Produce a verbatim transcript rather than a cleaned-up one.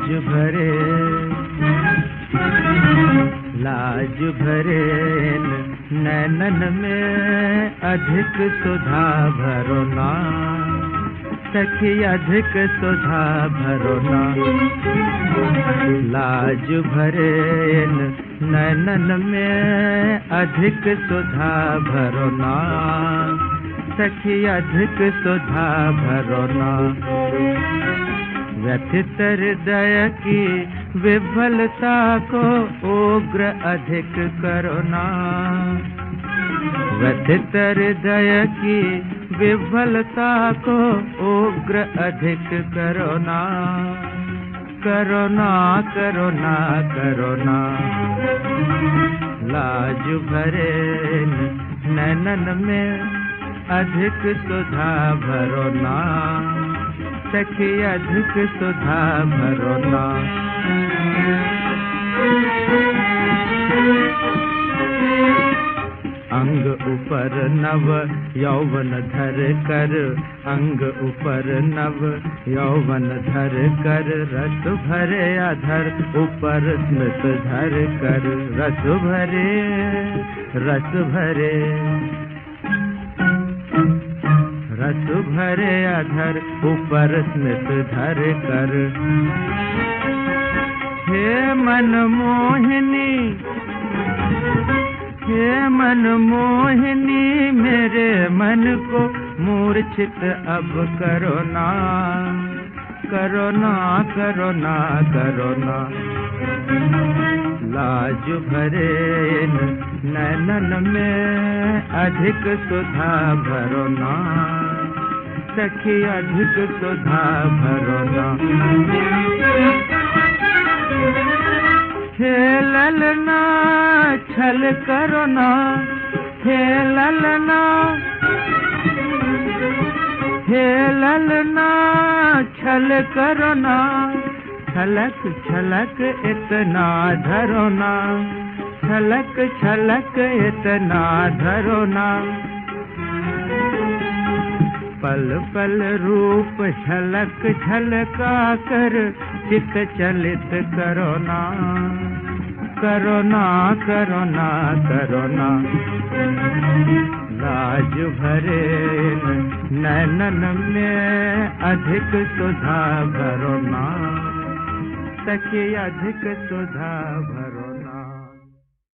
लाज भरे लाज भरे नैनन में अधिक सुधा भरो ना, सखी अधिक सुधा भरो ना। लाज भरे नैनन में अधिक सुधा भरो ना, सखी अधिक सुधा भरो ना। व्यथित हृदय की विफलता को उग्र अधिक करो ना, व्यथित हृदय की विफलता को उग्र अधिक करो ना, करो ना करो ना करो ना। लाज भरे नैनन में अधिक सुधा भरो ना, सखी अधिक सुधा भरो ना। अंग ऊपर नव यौवन धर कर, अंग ऊपर नव यौवन धर कर, रस भरे अधर ऊपर स्मृत धर कर, रस भरे रस भरे रस भरे अधर ऊपर स्मित धर कर। हे मन मोहिनी हे मन मोहिनी मेरे मन को मूर्छित अब करो ना, करो ना करो ना करो ना। लाज भरे नैनन में अधिक सुधा भरो ना, सखी अधिक सुधा भरो ना। हे ललना छल करो ना, हे ललना हे ललना छल करो ना, छलक छलक इतना धरो ना, छलक छलक इतना धरो ना। पल पल रूप झलक झलका कर चित चलित करो ना, करो ना करो ना करो ना। लाज भरे नैनन में अधिक सुधा भरो ना, सखी अधिक सुधा भरो